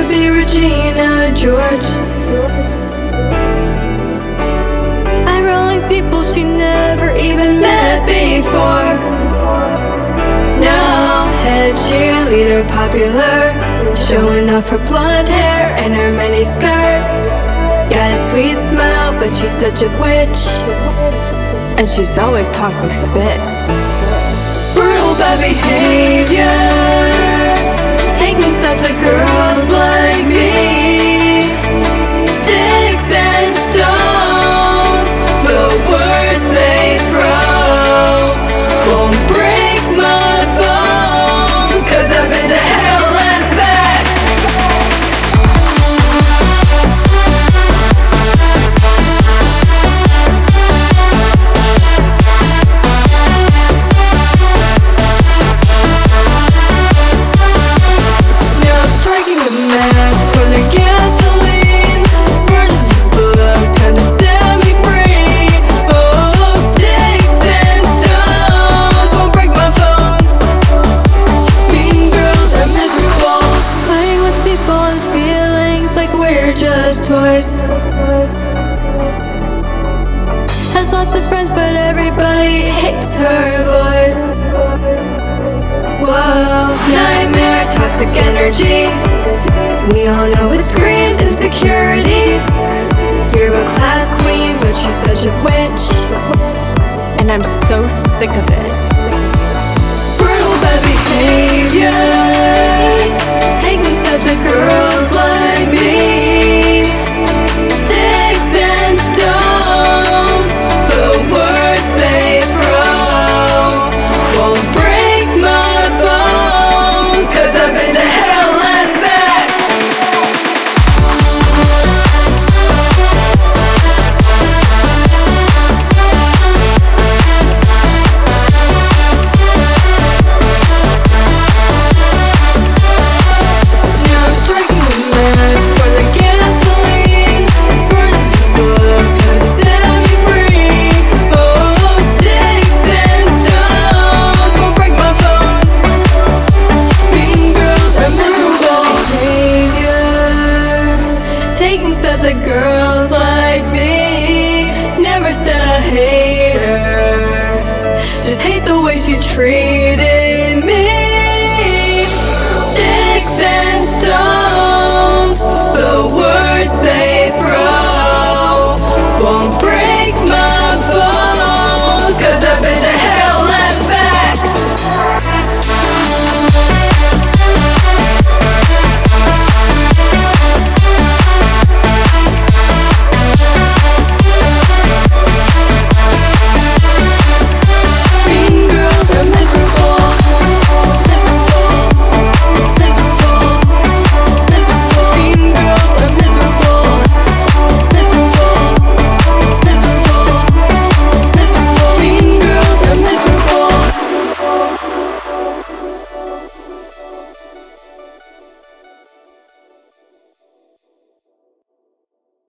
be Regina George. Eye-rolling people she never even met before. Now head cheerleader popular, showing off her blonde hair and her mini skirt. Got a sweet smile, but she's such a witch, and she's always talking spit. Brutal bad behavior, taking steps at girls like me. Sticks and stones, the words they throw won't break my bones, 'cause I've been to hell and back. Now I'm striking a match for the gasoline, burning the book, time to set me free. Oh, sticks and stones won't break my bones. Mean girls are miserable, playing with people and feelings like we're just toys. Has lots of friends, but everybody hates her voice. Whoa, nightmare, toxic energy. We all know it screams insecurity. You're a class queen, but she's such a witch, and I'm so sick of it. Brutal bad behavior, taking steps at girls like me. Sticks and stones, the words they throw won't break my bones, 'cause I've been to hell and back. Now I'm striking a match for the gasoline, burning the book, time to set me free. Oh, sticks and stones won't break my bones. Mean girls are miserable behavior, taking steps at girls like me. Never said I hate her, just hate the way she treated